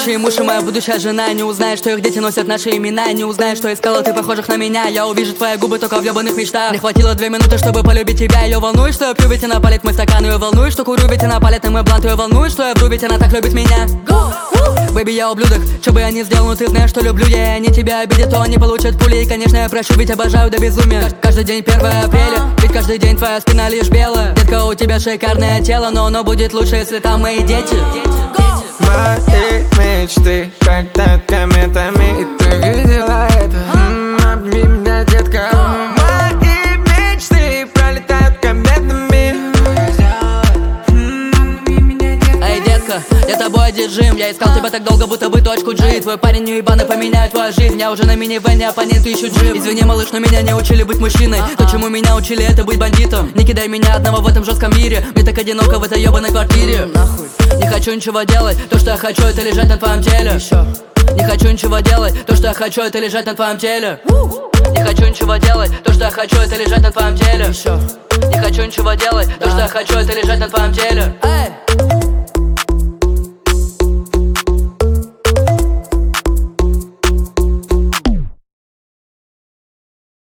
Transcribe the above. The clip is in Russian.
будущий муж и моя будущая жена. Не узнаешь, что их дети носят наши имена. Не узнаешь, что искала ты похожих на меня. Я увижу твои губы только в ебаных мечтах. Не хватило 2 минуты, чтобы полюбить тебя. Ее волнует, что я пью, ведь она палит мой стакан. Ее волнует, что курю, ведь она палит на мой блант. Ее волнует, что я вру, ведь она так любит меня. Бэби, я ублюдок, что бы я ни сделал, но ты знаешь, что люблю я. И они тебя обидят, то они получат пули. И, конечно, я прощу, ведь обожаю до безумия. Каждый день 1 апреля, ведь каждый день твоя спина лишь белая. Детка, у тебя шикарное тело, но оно будет лучше, если там мои дети. Мои мечты летят кометами, и ты видела это. Обними меня, детка. Мои мечты пролетают кометами. Эй, детка, я тобой одержим. Я искал тебя так долго, будто бы точку G. Твой парень уебаный поменяет твою жизнь. Я уже на минивэне, оппоненты ищут джип. Извини, малыш, но меня не учили быть мужчиной. То, чему меня учили, это быть бандитом. Не кидай меня одного в этом жестком мире. Мне так одиноко в этой ебаной квартире. Не хочу ничего делать, то, что я хочу, это лежать на твоем теле. Не хочу ничего делать, то, что я хочу, это лежать на твоем теле. Не хочу ничего делать, то, что я хочу, это лежать на твоем теле. Не хочу ничего делать, то, что я хочу, это лежать на твоем теле.